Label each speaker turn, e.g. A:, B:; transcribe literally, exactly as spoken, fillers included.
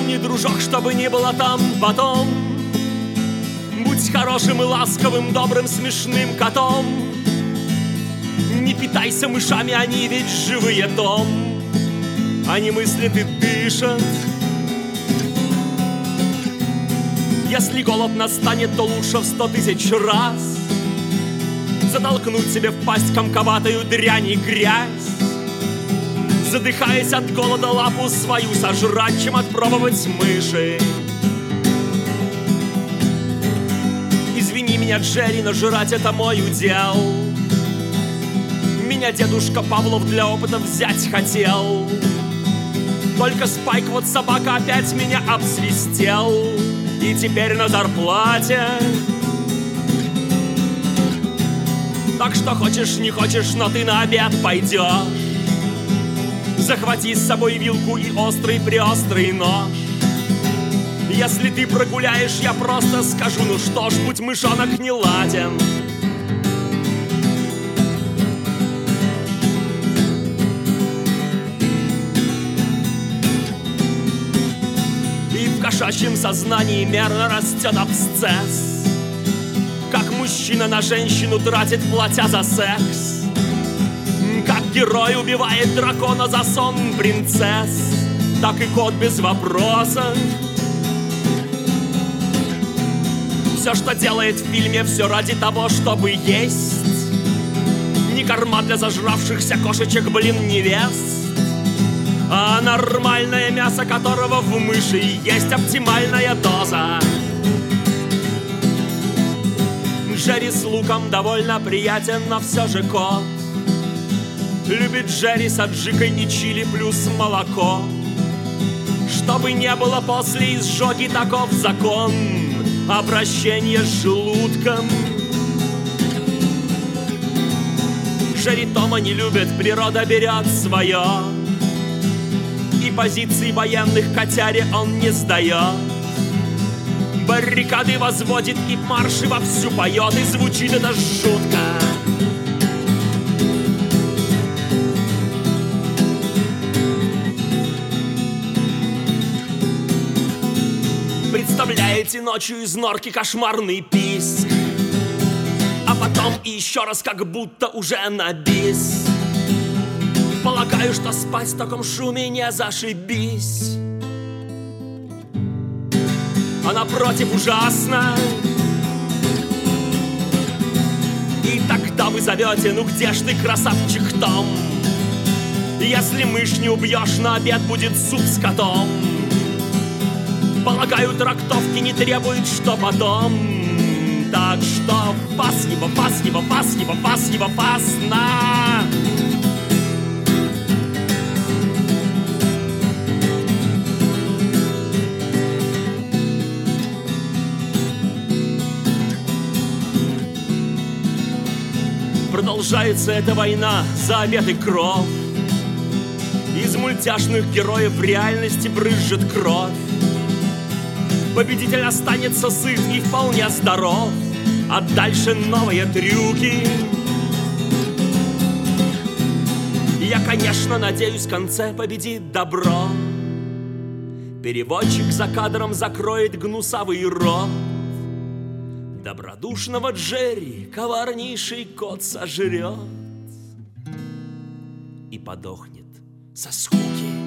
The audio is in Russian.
A: Помни, дружок, чтобы не было там потом. Будь хорошим и ласковым, добрым, смешным котом. Не питайся мышами, они ведь живые, Том. Они мыслят и дышат. Если голод настанет, то лучше в сто тысяч раз затолкнуть себе в пасть комковатую дрянь и грязь, задыхаясь от голода, лапу свою сожрать, чем отпробовать мыши. Извини меня, Джерри, но жрать это мой удел. Меня дедушка Павлов для опыта взять хотел. Только Спайк, вот собака, опять меня обсвистел. И теперь на зарплате. Так что хочешь, не хочешь, но ты на обед пойдешь. Захвати с собой вилку и острый-преострый нож. Если ты прогуляешь, я просто скажу: ну что ж, будь мышонок не ладен. И в кошачьем сознании мерно растет абсцесс. Как мужчина на женщину тратит, платя за секс. Как герой убивает дракона за сон принцесс. Так и кот без вопроса. Все, что делает в фильме, все ради того, чтобы есть. Не корма для зажравшихся кошечек, блин, невест, а нормальное мясо, которого в мыши есть оптимальная доза. Джерри с луком довольно приятен, но все же кот любит Джерри с аджикой и чили плюс молоко. Чтобы не было после изжоги, таков закон. Обращение с желудком. Джерри Тома не любит, природа берет свое. И позиции военных котяре он не сдает. Баррикады возводит и марши вовсю поет. И звучит это жутко. Представляете ночью из норки кошмарный писк, а потом и еще раз, как будто уже на бис. Полагаю, что спать в таком шуме не зашибись. А напротив ужасно. И тогда вы зовете: ну где ж ты, красавчик Том? Если мышь не убьешь, на обед будет суп с котом. Полагаю, трактовки не требует, что потом. Так что фас его, фас его, фас его, фас его, фас на. Продолжается эта война за обед и кров. Из мультяшных героев в реальности брызжет кровь. Победитель останется сыт и вполне здоров, а дальше новые трюки. Я, конечно, надеюсь, в конце победит добро. Переводчик за кадром закроет гнусавый рот. Добродушного Джерри коварнейший кот сожрет и подохнет со скуки.